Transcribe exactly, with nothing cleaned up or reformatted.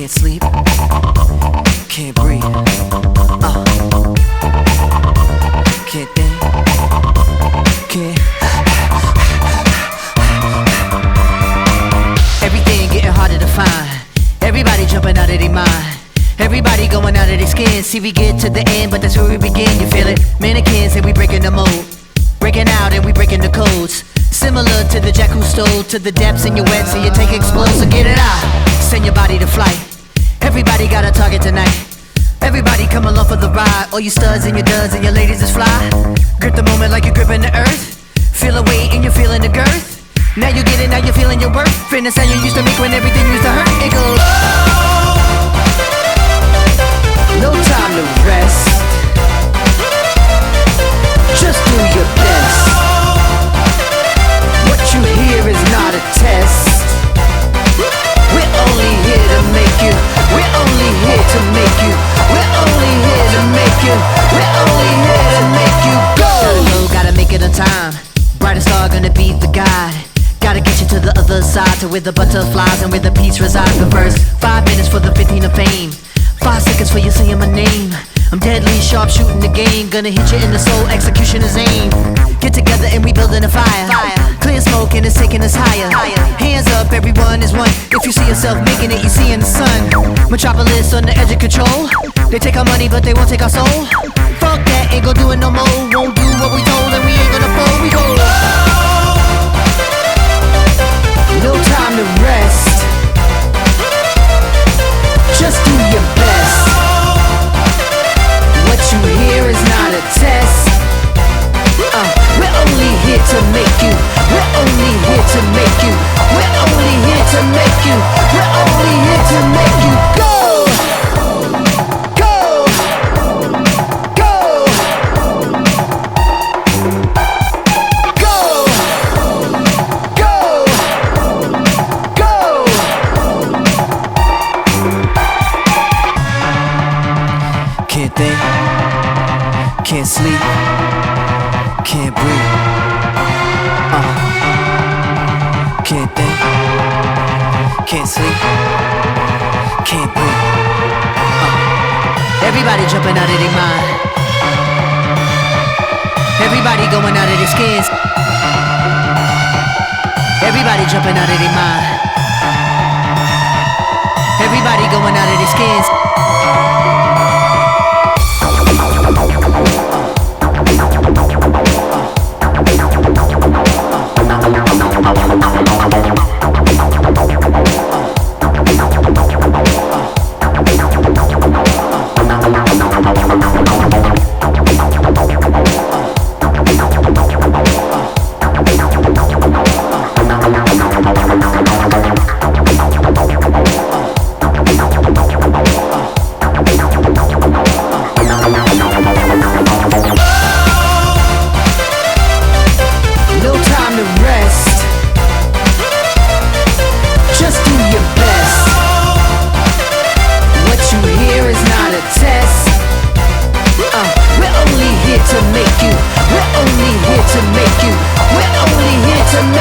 Can't sleep, can't breathe, uh, can't think, can't. Everything getting harder to find. Everybody jumping out of their mind. Everybody going out of their skin. See, we get to the end, but that's where we begin. You feel it? Mannequins and we breaking the mold. Breaking out and we breaking the codes. Similar to the jack who stole to the depths in your wet, so you take explode, so get it out. Send your body to flight. Everybody got a target tonight. Everybody come along for the ride. All you studs and your duds and your ladies is fly. Grip the moment like you're gripping the earth. Feel the weight and you're feeling the girth. Now you get it, now you're feeling your worth. Fitness how you used to make when everything used to hurt. It goes, no time to rest. Just do your best. What you hear is not a test. We're only here to make you. We're only here to make you. We're only here to make you. We're only here to make you go. Gotta go, gotta make it on time. Brightest star gonna be the guide. Gotta get you to the other side, to where the butterflies and where the peace resides. But first, five minutes for the fifteen of fame. Five seconds for you saying my name. I'm deadly sharp shooting the game. Gonna hit you in the soul, execution is aim. Get together and we building a fire. Clear smoke and it's taking us higher. Hands up, everyone is one. If you see yourself making it, you see in the sun. Metropolis on the edge of control. They take our money but they won't take our soul. Fuck that, ain't gon' do it no more. Won't do what we told and we ain't gonna fold. We go, no time to rest. Just do your best. What you hear is not a test. uh, We're only here to make you. We're only here to make you. We're only here to make you. We're only here to make you go. Go. Go. Go. Go. Go. Can't think, can't sleep, can't breathe, uh, can't think, can't sleep, can't breathe, uh. Everybody jumping out of their mind. Everybody going out of their skins. Everybody jumping out of their mind. Everybody going out of their skins. To make you, we're only here to make you, we're only here to make you.